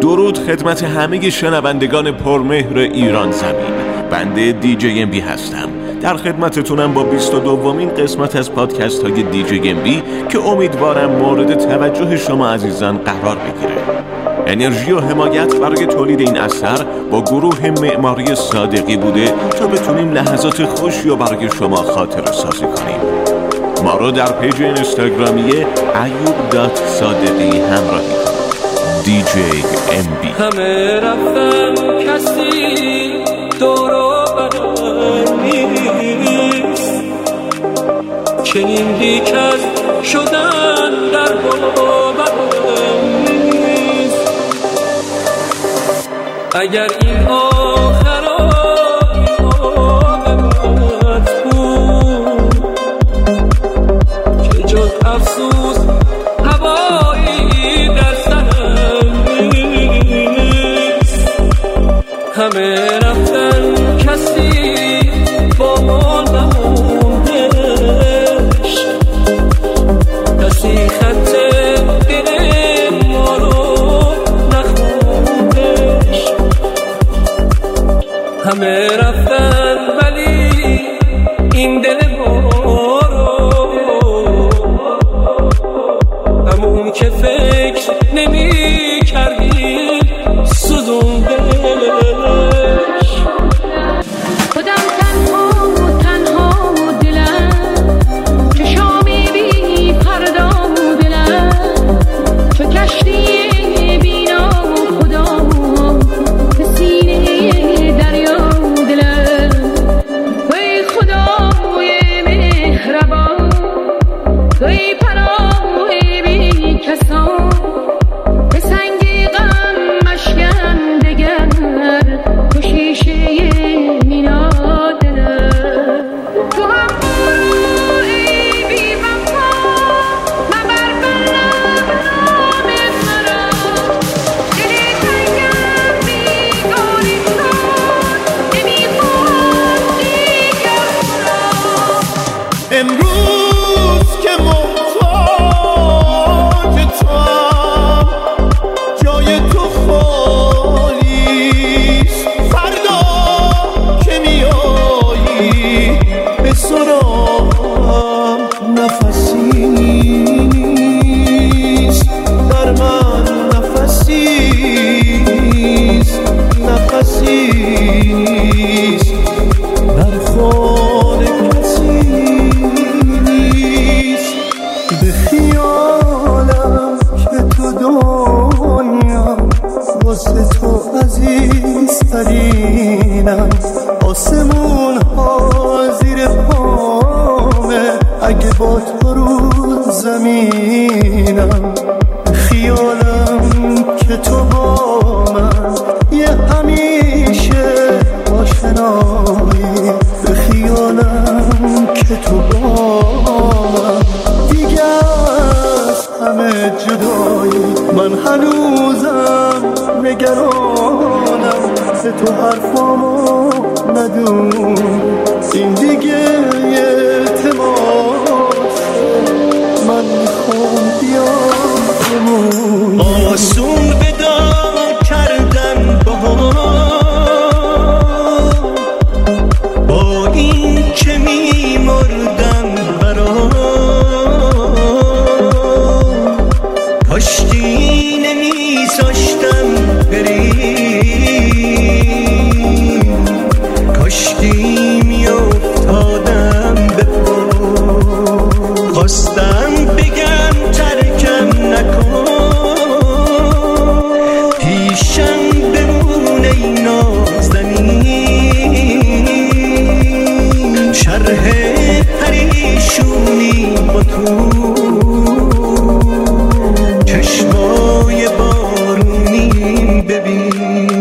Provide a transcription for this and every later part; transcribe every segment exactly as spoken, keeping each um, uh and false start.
درود خدمت همه شنوندگان پرمهر ایران زمین. بنده دی جی ام بی هستم. در خدمتتونم با بیست و دومین قسمت از پادکست های دی جی ام بی که امیدوارم مورد توجه شما عزیزان قرار بگیره. انرژی و حمایت برای تولید این اثر با گروه معماری صادقی بوده تا بتونیم لحظات خوشی رو برای شما خاطره سازی کنیم. ما رو در پیج اینستاگرامی ایوب دات صادقی همراهی کنید. دی جی ام بی. همه رفتن کسی دورو برم نیست، چنین دیکن شدن در باورم نیست. اگر این آخرای عاقبت بود که جز افسوس هوایی در سرم نیست. همه رفتن کسی با ما نموندش، کسی خط دل ما رو نخوندش. همه رفتن ولی این دل ما رو همون که فکر نمی کردی سوزوندش. خودم تنها و تنها و دلم چشامی بی پردا و دلم چو کشتی بینا و خدا به سینه دریا و دلم. وی خدای مهربان، وی پناه بی کسان، به سنگ غم مشکن دگر کشیشه مینا دلم. تو هم برو ای بی وفا مبر بر نام مرا، دل تنگم بیگانه شد نمیخواد دیگر مرا. امروز که محتاج توام جای تو خالیست، فردا که میایی به سراغم نفسی نیست، در من نفسی نیست، نفسی نیست، در خانه کسی نیست. به خیالم که تو دنیا واسه تو عزیزترینم، آسمون ها زیر پامه اگه با تو رو زمینم. به خیالم که تو با من یه همیشه آشنایی، به خیالم که تو با من دیگه از همه جدایی. من هنوزم نگرانم به تو حرفامو ندون، این دیگه یه تماسه من میخوام بیام بمون. آسون بدا کردن با با این که میمردم برا، کاشتی نمیذاشتم بری، کاشتی میافتادم به پا. خواستم بگم ترکم نکن، پیشم بمونه ای نازنین، شرح پریشونی با تو چشمای بارونی ببین.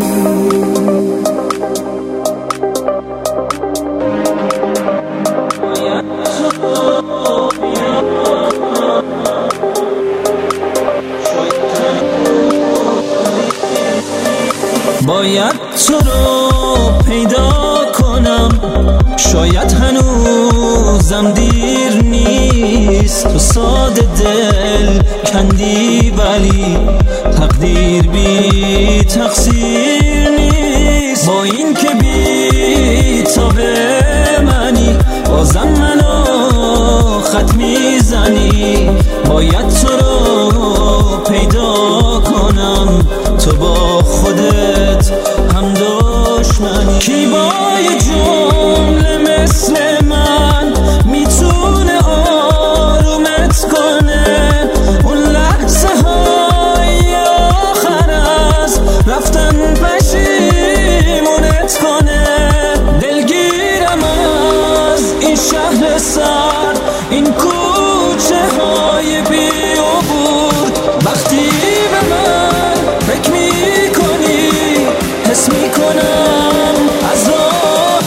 باید تو رو پیدا کنم، شاید هنوزم دیر نیست، تو ساده دل کندی ولی تقدیر بی تقصیر نیست. با این که بی تابه منی بازم منو خط میزنی، باید تو رو پیدا کنم، تو با خودت هم دشمنی. کی با یه جمله مثل من میتونه آرومت کنه، اون لحظه های آخر از رفتن پشیمونت کنه. دلگیرم از این شهر سر، این کوچه های بی عبور، وقتی به من فکر میکنی حس میکنم از راه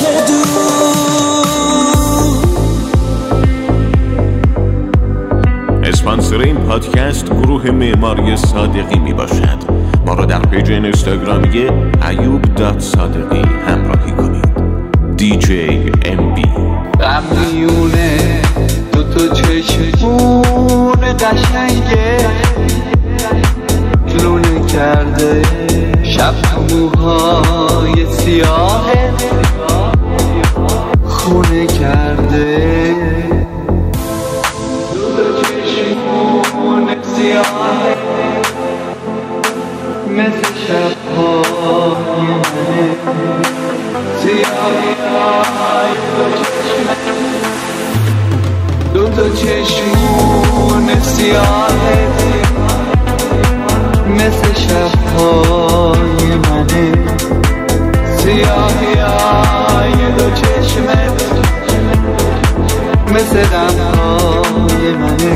دور. اسپانسر این پادکست گروه معماری صادقی می باشد. ما را در پیج اینستاگرامی ایوب دات صادقی همراهی کنید. دی جی ام بی. غمیونه دو تا چشمون قشنگه لونه کرده، شب تو موهای سیاهه خونه کرده. دو تا چشمون سیاهه مثل شبهای منه، سیاهی های دو چشمه، دو تا چشمون سیاهه مثل شبهای منه، سیاهی های دو چشمه مثل دمهای منه.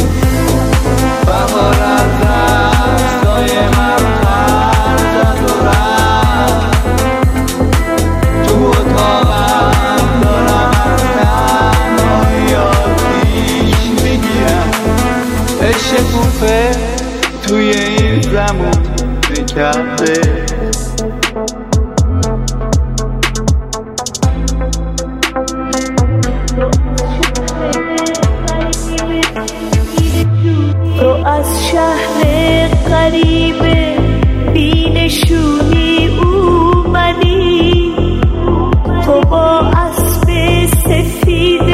بهار از دستای من پر زد و رفت، تو اتاقم دارم از تنهایی آتیش میگیرم. عشق کوفه توی این زمان نکرده، تو از شهر غریب بینشونی اومدی، تو با اسب سفید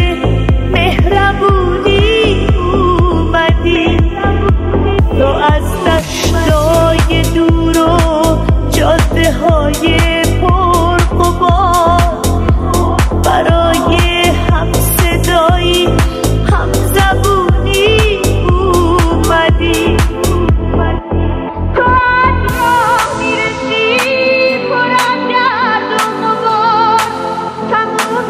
مهربونی اومدی، تو از دشتای دور و جاده های پرغبار برای هم صدایی هم زبونی اومدی. تو از راه میرسی پر از درد و غبار، تموم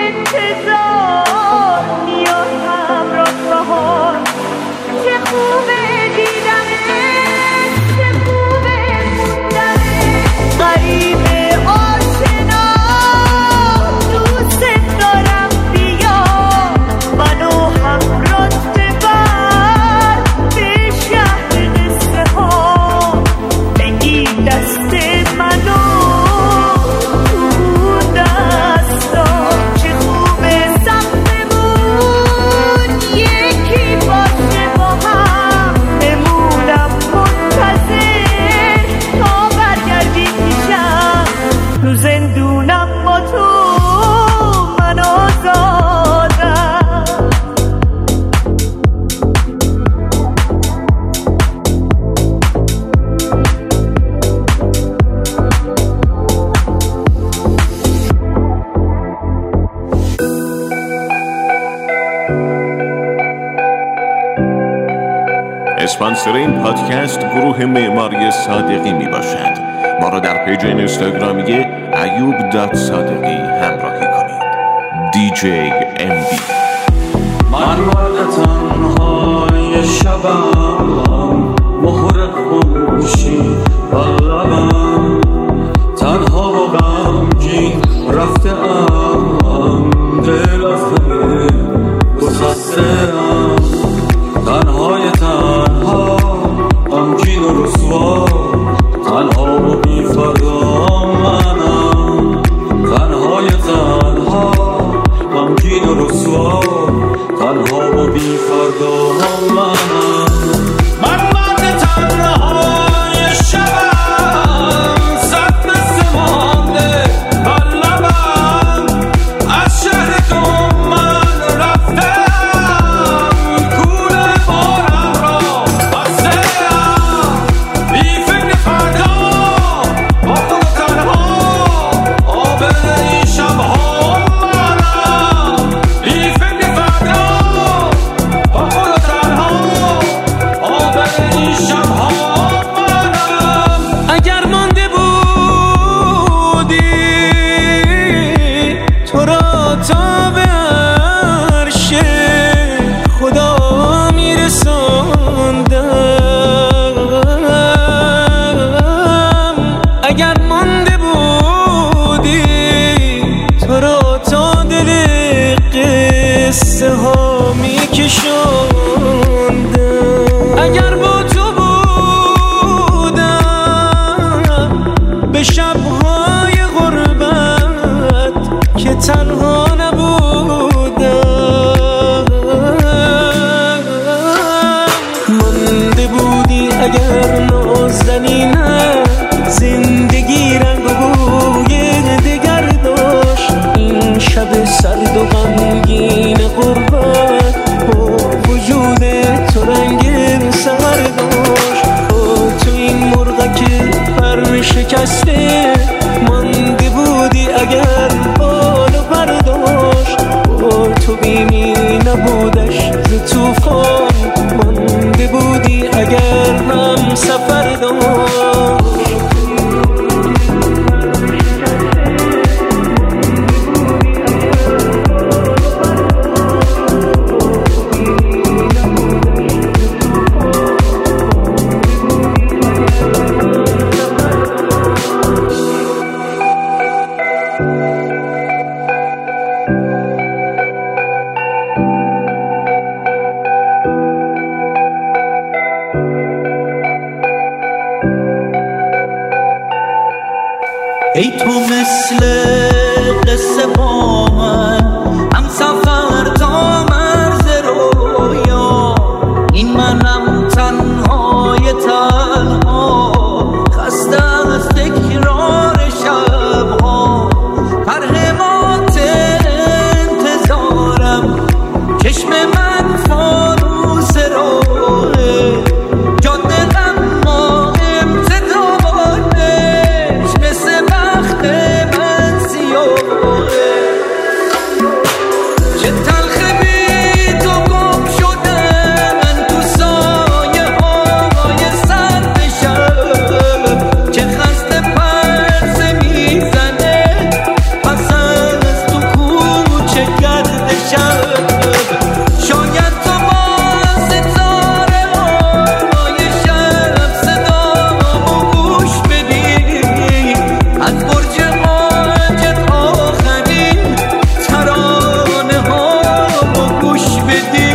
انتظار میاد همراه بهار. چه خوبه دیدنت، چه خوبه موندنت، غریب آشنا دوست دارم، بیا منو همراهت ببر به شهر قصه ها، بگیر دست منو تو دستا. چه خوبه سقفمون یکی باشه با هم، بمونم منتظر تا برگردی پیشم، تو زندونم با تو من آزادم. اسپانسر این پادکست گروه معماری صادقی می باشد. ما را در پیج اینستاگرامی ایوب دات صادقی همراهی کنید. دی جی ام بی. من مرد تنهای شبم، مهر خاموشی بر لبم، تنها و غمگین رفته ام، دل از همه گسسته‌ام، تنهای تنها غمگین و رسوا، تنها و بی فردا منم، تنهای تنها شکسته مانده بودی اگر بال و پرداش با تو بیمی نبودش ز توفان مانده بودی اگر هم سفر داشت ای تو مثل قصه با من هم سفر تا مرز رویا این منم تنهای تنها خسته از تکرار شبها پرهمات انتظارم چشم من فانوس راهه جاده غما امتدادش مثل بخت من سیاهه چه تلخه بی تو گم شده من تو سایه های سرد شب چه خسته پرسه میزنه پس از تو کوچه گرد شب شاید تو با ستاره های شب صدامو گوش بدی از برج حاجت آخرین ترانه هامو گوش بدی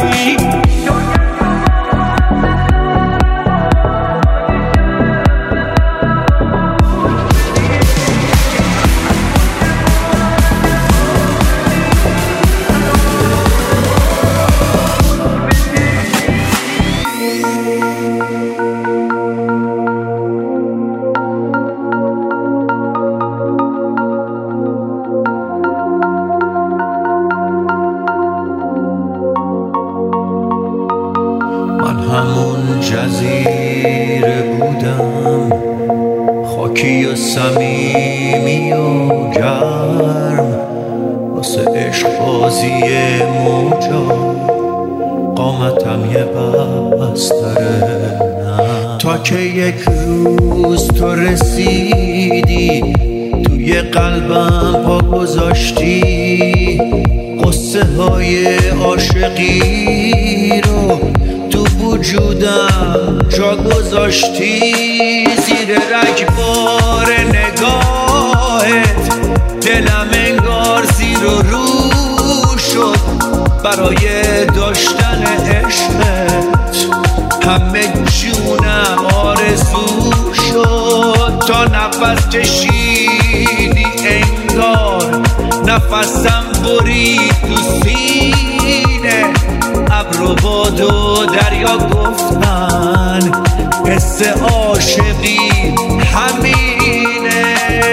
من همون جزیره بودم خاکی و صمیمی و گرم واسه عشق بازی موجا قامتم یه بستره نه تا که یک روز تو رسیدی توی قلبم پا گذاشتی قصه های عاشقی رو تو وجودم جا گذاشتی زیر رگبار نگاهت دلم انگار زیر و رو شد برای داشتن عشقت همه جونم آرزو شد تا نفس کشیدی انگار نفسم برید تو سینه ابر و باد و دریا گفتن حس عاشقی همینه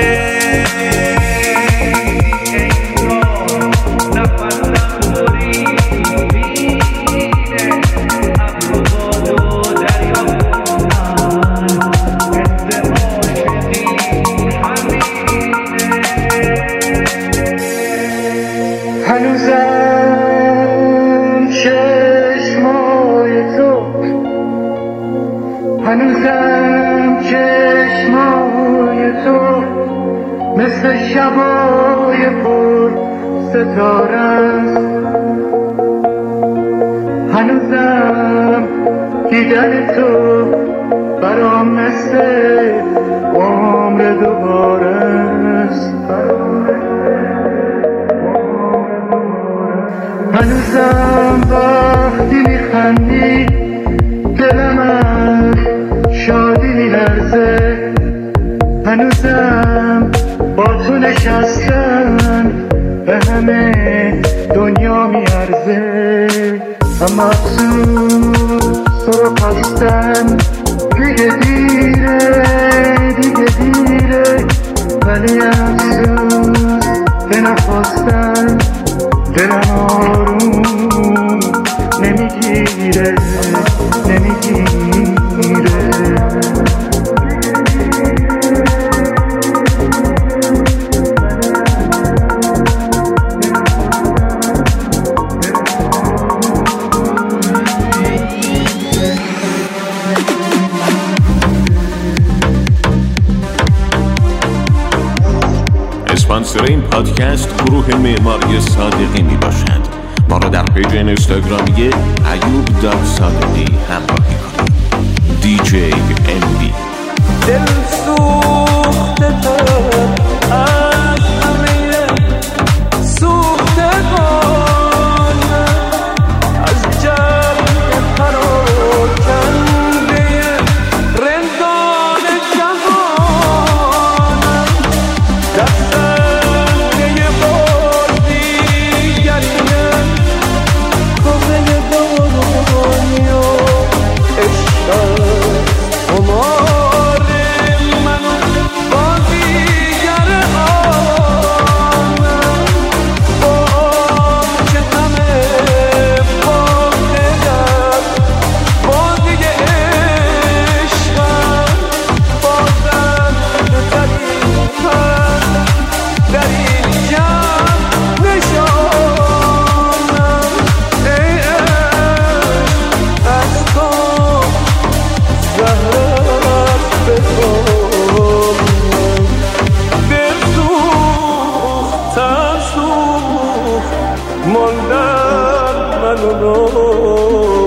هنوزم چشمای تو مثل شبای پر ستاره است هنوزم دیدن تو برام مثل عمر دوباره است هنوزم وقتی میخندی دلم از شادی میلرزه هنوزم با تو نشستن به همه دنیا میارزه اما افسوس تو رو پستن دیگه دیره دیگه دیره ولی افسوس به نخواستن دلم آروم نمیگیره نمیگیره اسپانسر این پادکست گروه معماری صادقی می باشد. ما را در پیج اینستاگرامی ایوب دات صادقی همراهی کنید. دی جی ام بی دل سوخته تر از همه سوختگانم، از جمع پراکنده رندان جهانم، در صحنه بازیگریم کوه دنیا عشق عمار من بازیگر آنم، با آنچه همه باقی در بازی عشقم، بازم در این پر در این جمع نشانم. ای عشق از تو زهرت بخورم، دل سوختم سوخت ماندن من و نام.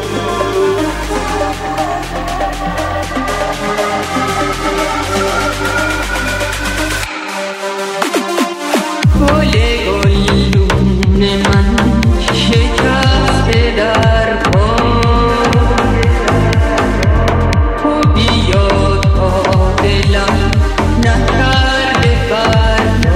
گل گلدون من شکسته در پا، تو بیا تا دلم نکرده فردا.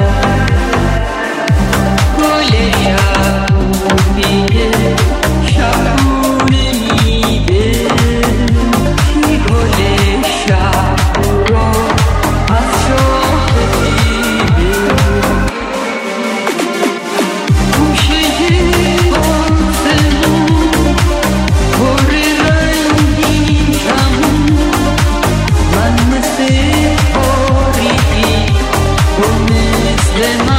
گل یعقوبی شبونه میده، کی گل شب را از شاخ دیده. گوشه آسمون پر رنگین کمون، من مثل تاریکی تو مثل من